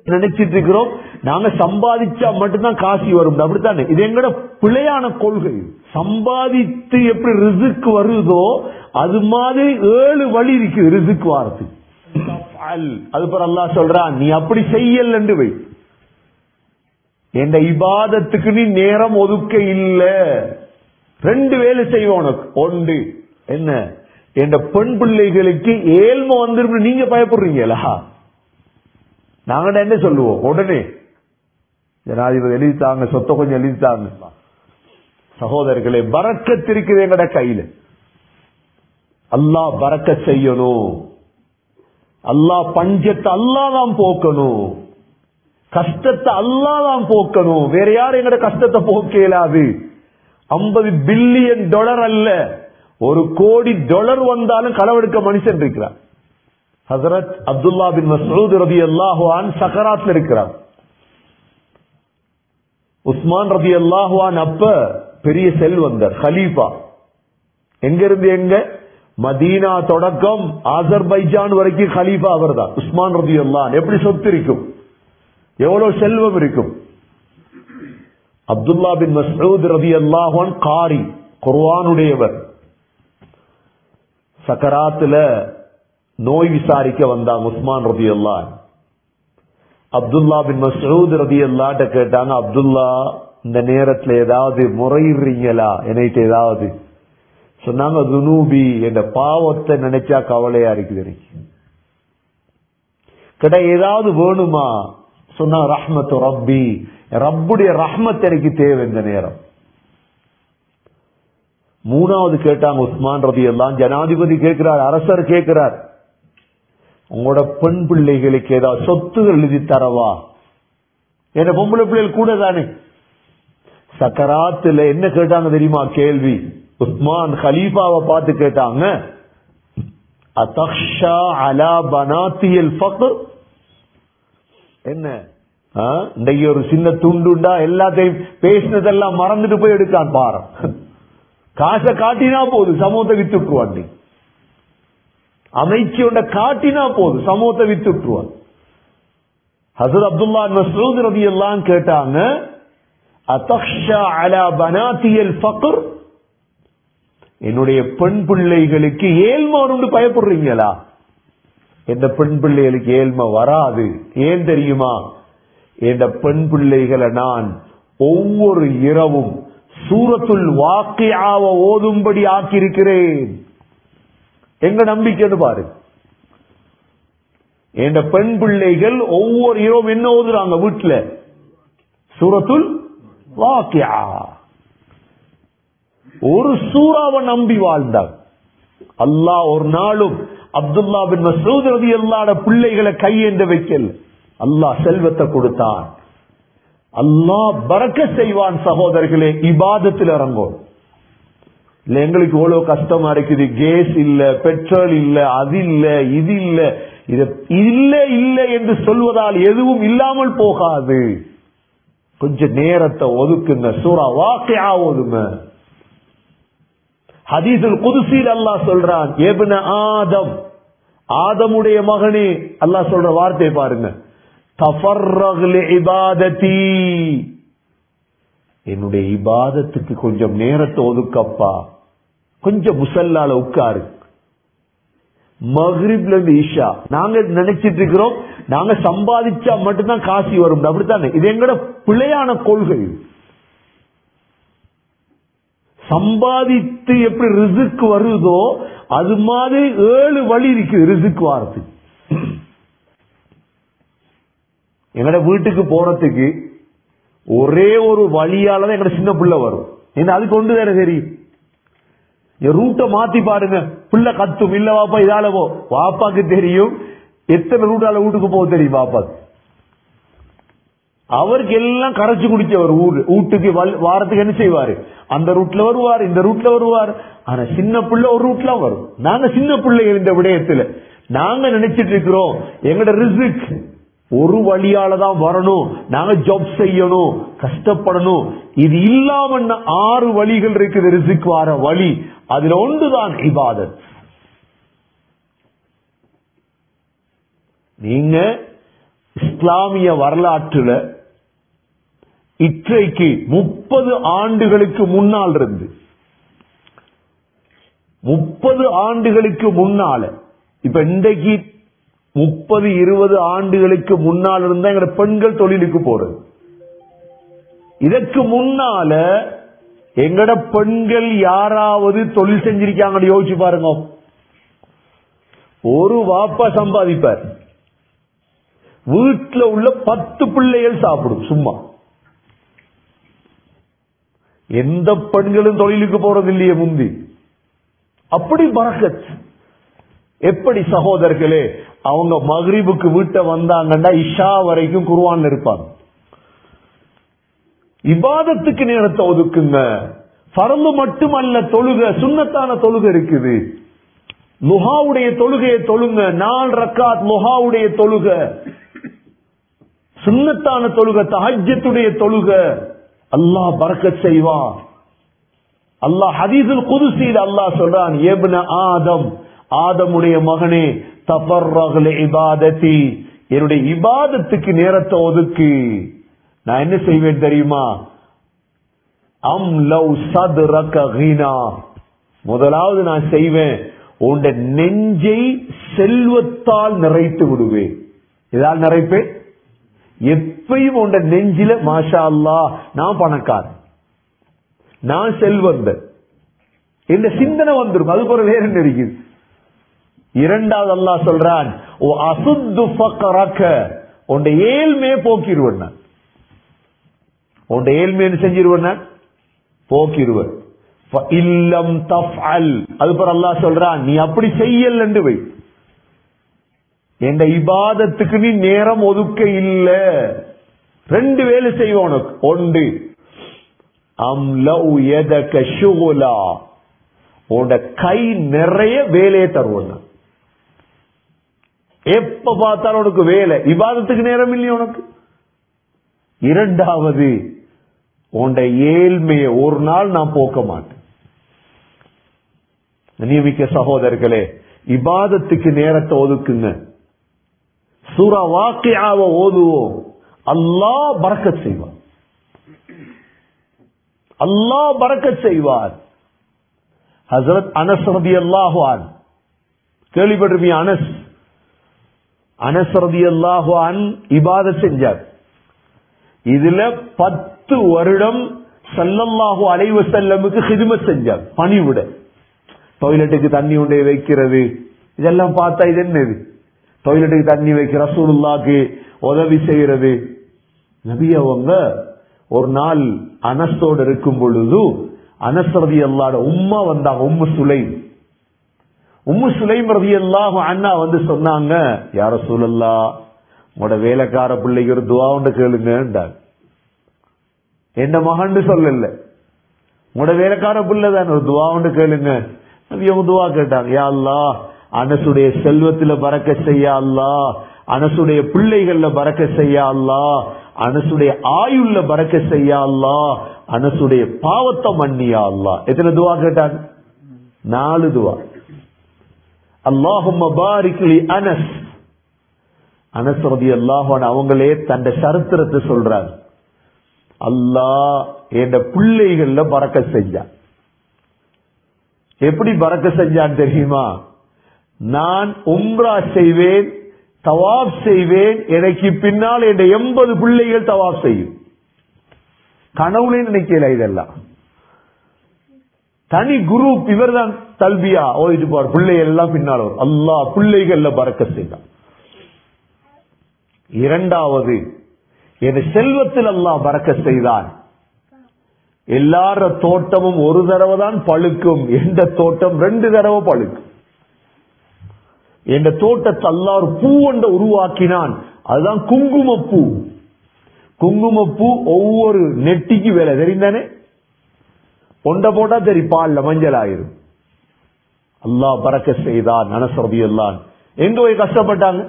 நினைச்சிட்டு இருக்கிறோம் நாங்க சம்பாதிச்சா மட்டும்தான் காசி வரும். அப்படித்தானே? இது எங்கட பிழையான கொள்கை. சம்பாதித்து எப்படி ரிசுக்கு வருதோ அது மாதிரி 7 வழி இருக்கு ரிசுக்கு வாரது. அது பிற அல்லாஹ் சொல்றான், நீ அப்படி செய்யல் என்று வை. என்ற இபாதத்துக்கு நீ நேரம் ஒதுக்க இல்ல. 2 வேலை செய்வோம் உனக்கு. ஒன்று என்ன, என்ற பெண் பிள்ளைகளுக்கு ஏழ்மை வந்துரும் நீங்க பயப்படுறீங்களா? நாங்க என்ன சொல்லுவோம் உடனே, ஜனாதிபதி எழுதித்தாங்க, சொத்தை கொஞ்சம் எழுதித்தாங்க. சகோதரர்களே, பரக்கத் இருக்குது எங்கட கையில. அல்லாஹ் பரக்கத் செய்யணும். அல்லாஹ் பஞ்சத்தை அல்லாஹ் தான் போக்கணும். கஷ்டத்தை அல்லாஹ் தான் போக்கணும். வேற யாரும் எங்கட கஷ்டத்தை போக்க இயலாது. $50 பில்லியன் அல்ல, $1 கோடி வந்தாலும் களவெடுக்க மனுஷன் இருக்கிறார். ஹஜரத் அப்துல்லா பின் மஸ்ஊத் ரலியல்லாஹு அன்ஹு சக்கராத்ல இருக்கிறார். உஸ்மான் ரலியல்லாஹு அன்ஹு அப்ப பெரிய செல்வந்தர், கலீஃபா. எங்க இருந்து எங்க? மதீனா தொடக்கம் ஆசர்பைஜான் வரைக்கும் கலீஃபா அவர்தான், உஸ்மான் ரலியல்லாஹு அன்ஹு. எப்படி சொத்து இருக்கும், எவ்வளவு செல்வம் இருக்கும். அப்துல்லா பின் மஸ்ஊத் ரலியல்லாஹு அன்ஹு காரி, குர்ஆனுடையவர். சக்கராத்துல நோய் விசாரிக்க வந்தாங்க உஸ்மான் ரலியல்லாஹு அன்ஹு. அப்துல்லா பின் மஸ்ஊத் ரலியல்லாஹு அன்ஹு கேட்டாங்க, அப்துல்லா இந்த நேரத்துல ஏதாவது முறையிடுறீங்களா என்னைட்டு ஏதாவது? சொன்னாங்க, துனூபி, என்ற பாவத்தை நினைச்சா கவலையா இருக்குது. கேட்டா ஏதாவது வேணுமா? சொன்னா ரஹ்மத்து ரப்பி, ரப்புடைய ரஹ்மத் எனக்கு தேவை இந்த நேரம். மூணாவது கேட்டாங்க உஸ்மான் ரலியல்லாஹு அன்ஹு, ஜனாதிபதி கேட்கிறார், அரசர் கேட்கிறார், உங்களோட பெண் பிள்ளைகளுக்கு ஏதாவது சொத்துகள் எழுதி தரவா? என்ன பொம்பளை பிள்ளைகள் கூட தானே. சக்கராத்துல என்ன கேட்டாங்க தெரியுமா கேள்வி? உஸ்மான் கலீஃபாவை பார்த்து கேட்டாங்க, அதக்ஷா அலா பனாத்தியல் ஃபக்ர். என்ன இன்றைக்கு ஒரு சின்ன துண்டுண்டா எல்லாத்தையும் பேசினதெல்லாம் மறந்துட்டு போய் எடுக்கான் பாரு. காசை காட்டினா போது சமூகத்தை வித்துக்குவான். அமைச்சோட காட்டினா போது சமூகத்தை வித்துக்குவான். ஹஸரத் அப்துல்லா மஸ்ஊத் ரலியல்லாஹு அன்ஹு கேட்டாங்க, அதக்ஷா அலா பனாத்தியல் ஃபக்ர், என்னுடைய பெண் பிள்ளைகளுக்கு ஏழ்மை வரும்னு பயப்படுறீங்களா? எந்த பெண் பிள்ளைகளுக்கு ஏழ்மை வராது. ஏன் தெரியுமா? என்ற பெண் பிள்ளைகளை நான் ஒவ்வொரு இரவும் சூரத்துல் வாக்கியாவை ஓதும்படி ஆக்கியிருக்கிறேன். எங்க நம்பிக்கைன்னு பாரு. என்ற பெண் பிள்ளைகள் ஒவ்வொரு இரவும் என்ன ஓதுறாங்க வீட்டுல? சூரத்துல் வாக்கியா. ஒரு சூறாவை நம்பி வாழ்ந்தார். அல்லாஹ் ஒரு நாளும் அப்துல்லா பின் மஸ்ஊத் ரலியல்லாஹு அன்ஹு பிள்ளைகளை கையேந்த வைக்கல். அல்லாஹ் செல்வத்தை கொடுத்தான். அல்லாஹ் பரக்கத் செய்வான். சகோதரர்களே, இபாதத்தில் இறங்கும். இல்ல எங்களுக்கு எவ்வளவு கஷ்டமா இருக்குது, கேஸ் இல்ல, பெட்ரோல் இல்ல, அது இல்ல, இது இல்ல, இது இல்ல இல்ல என்று சொல்வதால் எதுவும் இல்லாமல் போகாது. கொஞ்ச நேரத்தை ஒதுக்குங்க, சூரா வாக்கியா ஓதுங்க. ஹதீஸுல் குதுஸில் அல்லாஹ் சொல்றான், இப்ன ஆதம், ஆதமுடைய மகனே, அல்லாஹ் சொல்ற வார்த்தை பாருங்க, தஃபர்ரக் லிஇபாததி, என்னுடைய இபாதத்துக்கு கொஞ்சம் நேரத்தை ஒதுக்கப்பா. கொஞ்சம் முசல்லால உட்காரு. மக்ரிப்ல இருந்து இஷா. நாங்க நினைச்சிட்டு இருக்கிறோம் நாங்க சம்பாதிச்சா மட்டும்தான் காசி வரும். அப்படித்தானே? இது எங்கட பிழையான கொள்கை. சம்பாதித்து எப்படி ரிசுக்கு வருதோ அது மாதிரி 7 வழி இருக்கு ரிசுக்கு வாரது. எங்கட வீட்டுக்கு போறதுக்கு ஒரே ஒரு வழியாலதான் எங்கட சின்ன பிள்ளை வரும். என்ன அதுக்கு ஒன்று தானே தெரியும். ரூட்டை மாத்தி பாருங்க, பிள்ளை கத்தும், இல்ல வாப்பா இதால போ. வாப்பாக்கு தெரியும் எத்தனை ரூட்டால வீட்டுக்கு போக தெரியும் வாப்பாக்கு. அவருக்கு எல்லாம் கரைச்சு குடிச்சவர் வீட்டுக்கு வாரத்துக்கு என்ன செய்வாரு, அந்த ரூட்ல வருவார், இந்த ரூட்ல வருவார். ஆனா சின்ன பிள்ளை ஒரு ரூட்ல வரும். நாங்க சின்ன பிள்ளைகள் இந்த விடயத்துல நாங்க நினைச்சிட்டு இருக்கிறோம் எங்கட ரிஸ்க் ஒரு வழியாலதான் வரணும், நாங்க ஜாப் செய்யணும், கஷ்டப்படணும். இது இல்லாம 6 வழிகள் இருக்குது ரிஸ்க் வர வழி. அதுல ஒன்றுதான் இபாதத். நீங்க இஸ்லாமிய வரலாற்றுல இன்றைக்கு 30 ஆண்டுகளுக்கு முன்னால் இருந்து 30 ஆண்டுகளுக்கு முன்னால, இப்ப இன்றைக்கு 30-20 ஆண்டுகளுக்கு முன்னால் இருந்தா எங்க பெண்கள் தொழிலுக்கு போறது. இதற்கு முன்னால எங்கட பெண்கள் யாராவது தொழில் செஞ்சிருக்காங்கன்னு யோசிச்சு பாருங்க. ஒரு வாப்பா சம்பாதிப்பார், வீட்டுல உள்ள 10 பிள்ளைகள் சாப்பிடும். சும்மா எந்த பெண்களும் தொழிலுக்கு போறது இல்லையே முந்தி. அப்படி பரக்கத். எப்படி சகோதரர்களே, அவங்க மக்ரிபுக்கு வீட்டை வந்தாங்கன்னா இஷா வரைக்கும் குர்ஆன்ல இருப்பாங்க. இபாதத்துக்கு நேரத்தை ஒதுக்குங்க. ஃபர்து மட்டுமல்ல தொழுக, சுன்னத்தான தொழுகை இருக்குது. லுஹாவுடைய தொழுகையை தொழுங்க. 4 ரக்காத் லுஹாவுடைய தொழுக, சுன்னத்தான தொழுக, தஹஜ்ஜுடைய தொழுக. அல்லாஹ் பரக்கத் செய்வான். அல்லாஹ் ஹதீஸுல் குதுஸில அல்லாஹ் சொல்றான், இப்ன ஆதம், ஆதமுடைய மகனே, தஃபர்ரக் லிஇபாததி, என்னுடைய இபாதத்துக்கு நேரத்தை ஒதுக்கு. நான் என்ன செய்வேன் தெரியுமா? அம் லவ் சத்ரக கினா, முதலாவது நான் செய்வேன், உன்னுடைய நெஞ்சை செல்வத்தால் நிறைத்து விடுவேன். இதால் நிறைப்பேன். எப்பயும் உன்னுடைய நெஞ்சில மாஷா அல்லாஹ் நான் பணக்காரன், நான் செல்வந்தன் இந்த சிந்தனை வந்துடும். அதுக்கு ஒரு வேற என்ன இருக்குது? இரண்டாவது அல்லாஹ் சொல்றான், ஓ அசுத்து ஃபக்ரக, உன்னுடைய ஏழ்மையை போக்கிடுவேன் நான். உன்னுடைய ஏழ்மையை செஞ்சிருவேன் நான், போக்கிடுவேன். இல்லம் தஃஅல், அதுபோல அல்லாஹ் சொல்றான், நீ அப்படி செய்யல் என்று வை, என்ற இபாதத்துக்கு நீ நேரம் ஒதுக்க இல்ல. 2 வேலை செய்வோம் உனக்கு. ஒன்று, அம் லவ் யதக ஷுகுலா, உன்னுடைய கை நிறைய வேலையை தருவோம். எப்ப பார்த்தாலும் உனக்கு வேலை, இபாதத்துக்கு நேரம் இல்லையா உனக்கு. இரண்டாவது, உன்னுடைய ஏழ்மையை ஒரு நாள் நான் போக்க மாட்டேன். நியமிக்க சகோதரர்களே, இபாதத்துக்கு நேரத்தை ஒதுக்குங்க. சூரா வாக்கியாவை ஓதுவோம். அல்லாஹ் பரக்கத் செய்வார். அல்லாஹ் பரக்கத் செய்வார். ஹஜ்ரத் அனஸ் ரலியல்லாஹு அன்ஹு கேள்விப்பட்டிருப்பீங்க. அனஸ் ரலியல்லாஹு அன்ஹு இபாதத் செஞ்சார். இதுல 10 வருடம் ஸல்லல்லாஹு அலைஹி வஸல்லமுக்கு ஹித்மத் செஞ்சார். பணிவிட, டாய்லெட்டுக்கு தண்ணி கொண்டே வைக்கிறது, இதெல்லாம் பார்த்தா இது என்னது? டாய்லெட்டுக்கு தண்ணி வைக்க, ரசூலுல்லாஹ்க்கு உதவி செய்யறது. நபி அவங்க ஒரு நாள் அனஸோடு இருக்கும் பொழுது, அனஸ் ரலியல்லாஹு உம்மா வந்தாங்க, உம்மு சுலைம் ரலியல்லாஹு அன்ஹா வந்து சொன்னாங்க, யா ரசூலல்லாஹ், உங்களோட வேலைக்கார பிள்ளைக்கு ஒரு துஆ ஒன்று கேளுங்க. என்ன மகன் சொல்லல, உங்களோட வேலைக்கார பிள்ளை தான், ஒரு துஆ ஒன்று கேளுங்க. அவங்க துஆ கேட்டாங்க, யா அல்லாஹ், அனசுடைய செல்வத்துல பரக்கத் செய்ய அல்லாஹ், அனசுடைய பிள்ளைகள்ல பரக்கத் செய்ய அல்லாஹ், அனசுடைய ஆயுள்ல பரக்கத் செய்ய அல்லாஹ், அனசுடைய பாவத்தை மன்னியா அல்லாஹ். எத்தனை துஆ கேட்டாங்க? 4 துஆ. அல்லாஹும்ம பாரிக் லி அனஸ். அனஸ் ரலியல்லாஹு அன்ஹு அவங்களே தன்னுடைய சரித்திரத்தை சொல்றாங்க, அல்லாஹ் என்ற பிள்ளைகள்ல பரக்கத் செஞ்சான். எப்படி பரக்கத் செஞ்சான் தெரியுமா? நான் உம்ரா செய்வேன், தவாப் செய்வேன், எனக்கு பின்னால் என் 80 பிள்ளைகள் தவாப் செய்யும். கனவுலே நினைக்கல. இதெல்லாம் தனி குரூப், இவர் தான் தல்பியா ஓதிட்டு போவார், பிள்ளைகள் எல்லாம் பின்னால் வரும். அல்லாஹ் பிள்ளைகள்ல பரக்கத் செய்தான். இரண்டாவது, என் செல்வத்தில் அல்லாஹ் பரக்கத் செய்தான். எல்லார தோட்டமும் ஒரு தடவை தான் பழுக்கும், எந்த தோட்டம் 2 தடவை பழுக்கும். என்ற தோட்டத்தை அல்லாஹ் ஒரு பூ ஒன்றை உருவாக்கினான், அதுதான் குங்குமப்பூ. குங்குமப்பூ ஒவ்வொரு நெட்டிக்கு வேலை தெரிந்தானே, ஒன்றை போட்டா சரி பால்ல மஞ்சள் ஆயிரும். அல்லாஹ் பரக்கத் செய்தான். அனஸ் ரலியல்லாஹு அன்ஹு எங்க போய் கஷ்டப்பட்டாங்க?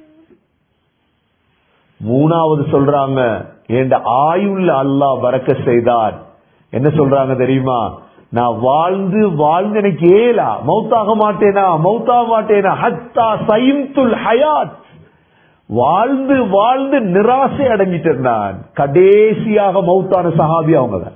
மூணாவது சொல்றாங்க, என்ற ஆயுள்ல அல்லாஹ் பரக்கத் செய்தான். என்ன சொல்றாங்க தெரியுமா? நான் வாழ்ந்து வாழ்ந்து எனக்கு ஏலா, மௌத்தாக மாட்டேனா, ஹத்தா சைம்துல் ஹயாத், வாழ்ந்து வாழ்ந்து நிராசை அடைஞ்சிட்டு இருந்தான். கடைசியாக மௌத்தான சஹாபி அவங்க தான்.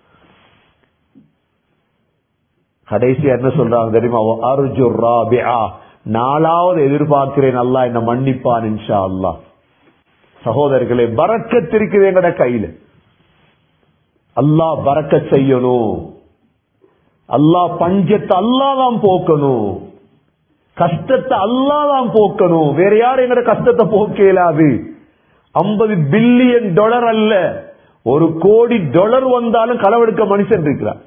கடைசியா என்ன சொல்றாங்க தெரியுமா? அர்ஜு ராபிஆ, நாலாவது எதிர்பார்க்கிறேன் அல்லாஹ் என்ன மன்னிப்பான் இன்ஷா அல்லாஹ். சகோதரர்களே, பரக்கத் இருக்குது எங்கட கையில. அல்லாஹ் பரக்கத் செய்யணும். அல்லாஹ் பஞ்சத்தை அல்லாஹ் தான் போக்கணும். கஷ்டத்தை அல்லாஹ் தான் போக்கணும். வேற யாரும் எங்கட கஷ்டத்தை போக்க இயலாது. $50 பில்லியன் அல்ல, $1 கோடி வந்தாலும் களவெடுக்க மனுஷன் இருக்கிறார்.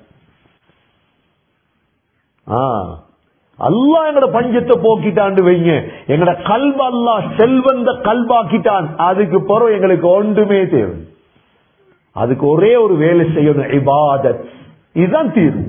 அல்லாஹ் எங்கட பஞ்சத்தை போக்கிட்டான்னு வைங்க. எங்கட கல்வ அல்லாஹ் செல்வந்த கல்வாக்கிட்டான். அதுக்கு பிறகு எங்களுக்கு ஒன்றுமே தேவை. அதுக்கு ஒரே ஒரு வேலை செய்யணும், இபாதத். இதுதான் தீர்வு.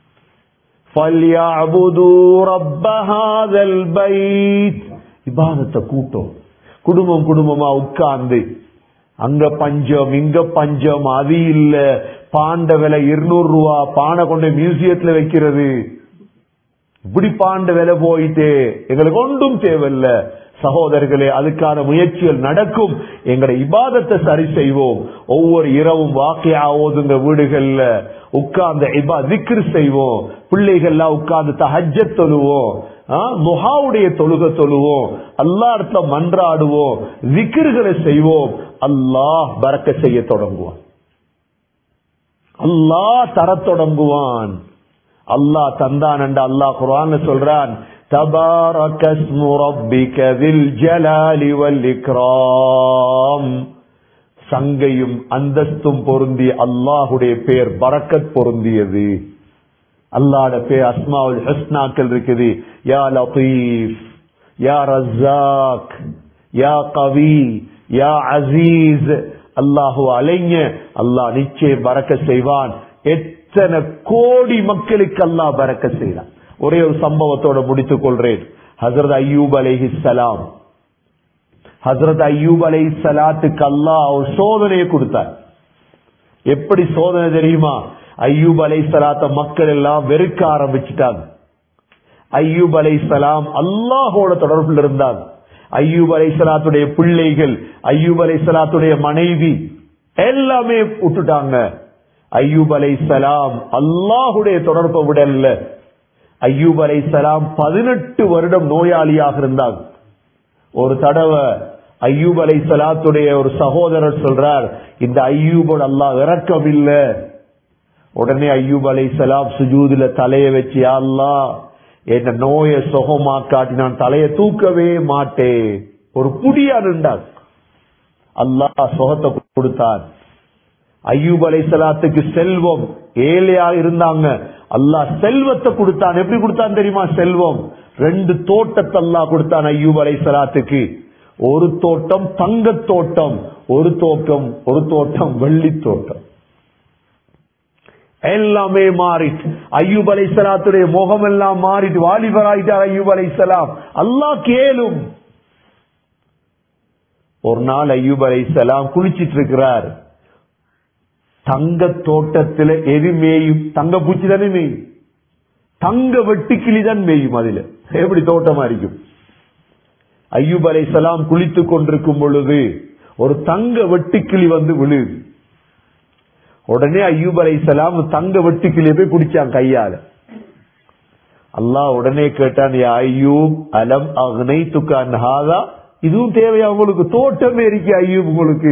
இபாதத்தை கூட்டம் குடும்பம் குடும்பமா உட்கார்ந்து, அங்க பஞ்சம் இங்க பஞ்சம், அது இல்ல பாண்ட விலை $200, பானை கொண்டு மியூசியத்துல வைக்கிறது, இப்படி பாண்ட விலை போயிட்டு எங்களுக்கு ஒன்றும் தேவையில்லை. சகோதரர்களே, அதுக்கான முயற்சிகள் நடக்கும். எங்களை இபாதத்தை சரி செய்வோம். ஒவ்வொரு இரவும் வாக்கியா ஓதுங்க, வீடுகள்ல உட்கார்ந்து திக்ர் செய்வோம். பிள்ளைகள்லாம் உட்கார்ந்து தஹஜ்ஜத் தொழுவோம், முஹாவுடைய தொழுகை தொழுவோம், அல்லாஹ் இடத்துல மன்றாடுவோம், திக்ர்களை செய்வோம். அல்லாஹ் பரக்கத் செய்ய தொடங்குவான். அல்லாஹ் தர தொடங்குவான். அல்லாஹ் தந்தான் என்று அல்லாஹ் குர்ஆன்ல சொல்றான், தபாரக இஸ்மு ரப்பிக தில் ஜலாலி வல் இக்ராம். சங்கையும் அந்தஸ்தும் பொருந்திய அல்லாஹுடைய பெயர் பரக்கத் பொருந்தியது. அல்லாஹ்வுடைய பெயர் அஸ்மாவுல் ஹுஸ்னாக்கள் இருக்குது. யா லத்தீஃப், யா ரஸாக், யா கவி, யா அஸீஸ். அல்லாஹு அலைங்க, அல்லாஹ் நிச்சயம் பரக்கத் செய்வான். எத்தனை கோடி மக்களுக்கு அல்லாஹ் பரக்கத் செய்வான். ஒரே ஒரு சம்பவத்தோட முடித்துக் கொள்றேன். ஹஜ்ரத் அய்யூப் அலைஹிஸ்ஸலாம், ஹஜ்ரத் அய்யூப் அலைஹிஸ்ஸலாத்துக்கு அல்லாஹ் ஒரு சோதனையை கொடுத்தார். எப்படி சோதனை தெரியுமா? அய்யூப் அலைஹிஸ்ஸலாத்த மக்கள் எல்லாம் வெறுக்க ஆரம்பிச்சுட்டாங்க. அய்யூப் அலைஹிஸ்ஸலாம் அல்லாஹோட தொடர்பில் இருந்தாங்க. அய்யூப் அலைஹிஸ்ஸலாத்துடைய பிள்ளைகள், அய்யூப் அலைஹிஸ்ஸலாத்துடைய மனைவி எல்லாமே விட்டுட்டாங்க. அய்யூப் அலைஹிஸ்ஸலாம் அல்லாஹுடைய தொடர்பை விடல. அய்யூப் அலைஹிஸ்ஸலாம் 18 வருடம் நோயாளியாக இருந்தாங்க. ஒரு தடவை அய்யூப் அலைஹிஸ்ஸலாத்துடைய ஒரு சகோதரர் சொல்றார், இந்த அய்யூபோட அல்லாஹ் இரக்கம் இல்ல. உடனே அய்யூப் அலைஹிஸ்ஸலாம் சுஜூதுல தலையை வச்சு, யா அல்லாஹ் என்ன நோயை சுகமாக்காட்டி நான் தலையை தூக்கவே மாட்டேன். ஒரு புடியா நின்றார். அல்லாஹ் சுகத்தை கொடுத்தார். அய்யூப் அலைஹிஸ்ஸலாத்துக்கு செல்வம், ஏழையா இருந்தாங்க, அல்லாஹ் செல்வத்தை கொடுத்தான். எப்படி கொடுத்தான் தெரியுமா? செல்வம் 2 தோட்டத்தை அல்லாஹ் கொடுத்தான் அய்யூப் அலைஹிஸ்ஸலாத்துக்கு. ஒரு தோட்டம் தங்க தோட்டம், ஒரு தோட்டம் வெள்ளி தோட்டம். எல்லாமே மாறிட்டு அய்யூப் அலைஹிஸ்ஸலாத்துடைய முகம் எல்லாம் மாறிட்டு வாலிபராயிட்டார் அய்யூப் அலைஹிஸ்ஸலாம். அல்லாஹ் கேளும். ஒரு நாள் அய்யூப் அலைஹிஸ்ஸலாம் குளிச்சிட்டு இருக்கிறார். தங்க தோட்டத்தில் எது மேயும்? தங்க பூச்சி தானே மேயும், தங்க வெட்டுக்கிளி தான் மேயும். அதுல எப்படி தோட்டமா இருக்கும்? அய்யூப் அலைஹிஸ்ஸலாம் குளித்துக் கொண்டிருக்கும் பொழுது ஒரு தங்க வெட்டுக்கிளி வந்து விழுது. உடனே அய்யூப் அலைஹிஸ்ஸலாம் தங்க வெட்டுக்கிளியை போய் பிடிச்சான் கையால. அல்லாஹ் உடனே கேட்டான், யா அய்யூப் அலம் அக்னைதுக அன் ஹாதா, இதுவும் தேவையா உங்களுக்கு? தோட்டமே இருக்கு அய்யூப், உங்களுக்கு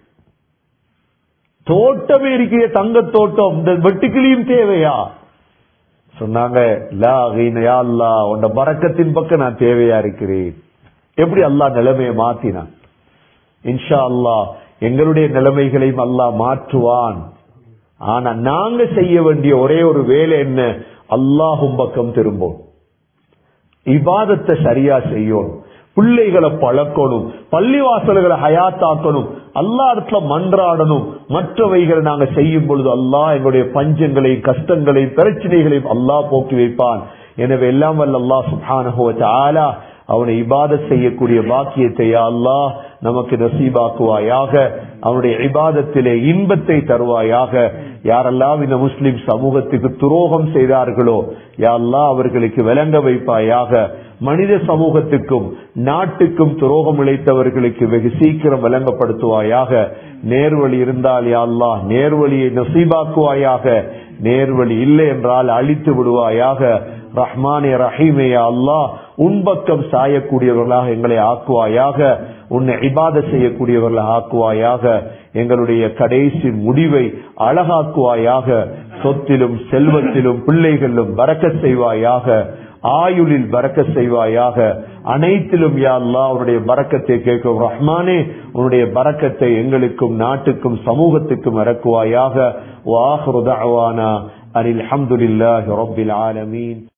தோட்டமே இருக்கிற தங்க தோட்டம், இந்த வெட்டுக்கிளியும் தேவையா? சொன்னாங்க, லா கீன யா அல்லாஹ், உன்ட பரக்கத்தின் பக்கம் நான் தேவையா இருக்கிறேன். எப்படி அல்லாஹ் நிலைமையை மாத்தினான். இன்ஷா அல்லாஹ் எங்களுடைய நிலைமைகளையும் அல்லாஹ் மாற்றுவான். ஆனா நாங்க செய்ய வேண்டிய ஒரே ஒரு வேலை என்ன? அல்லாஹும் பக்கம் திரும்பும், இபாதத்தை சரியா செய்யும், பிள்ளைகளை பழக்கணும், பள்ளிவாசல்களை ஹயாத்தாக்கணும், அல்லாஹ் இடத்துல மன்றாடணும். மற்றவைகளை நாங்க செய்யும் பொழுது அல்லாஹ் எங்களுடைய பஞ்சங்களையும் கஷ்டங்களையும் பிரச்சனைகளையும் அல்லாஹ் போக்கி வைப்பான். எனவே எல்லாம் வல்ல அல்லாஹ் சுப்ஹானஹு வ தஆலா அவனை இபாதத் செய்யக்கூடிய பாக்கியத்தை அல்லாஹ் நமக்கு நசீபாக்குவாயாக. அவனுடைய இபாதத்திலே இன்பத்தை தருவாயாக. யாரெல்லாம் இந்த முஸ்லிம் சமூகத்துக்கு துரோகம் செய்தார்களோ யா அல்லாஹ் அவர்களுக்கு விளங்க வைப்பாயாக. மனித சமூகத்துக்கும் நாட்டுக்கும் துரோகம் இழைத்தவர்களுக்கு வெகு சீக்கிரம் விளங்கப்படுத்துவாயாக. நேர்வழி இருந்தால் யா அல்லாஹ் நேர்வழியை நசீபாக்குவாயாக. நேர்வழி இல்லை என்றால் அழித்து விடுவாயாக. ரஹ்மானே ரஹீமே யா அல்லாஹ் உன்பக்கம் சாயக்கூடியவர்களாக எங்களை ஆக்குவாயாக. உன்னை இபாதத் செய்யக்கூடியவர்களாக ஆக்குவாயாக. எங்களுடைய கடைசி முடிவை அழகாக்குவாயாக. சொத்திலும் செல்வத்திலும் பிள்ளைகளிலும் பரக்கத் செய்வாயாக. ஆயுளில் பரக்கத் செய்வாயாக. அனைத்திலும் யா அல்லாஹ் உன்னுடைய பரக்கத்தை கேட்கும் ரஹ்மானே, உன்னுடைய பரக்கத்தை எங்களுக்கும் நாட்டுக்கும் சமூகத்துக்கும் இறக்குவாயாக. வ ஆகிரு தஅவானா அனில் ஹம்துலில்லாஹி ரப்பில் ஆலமீன்.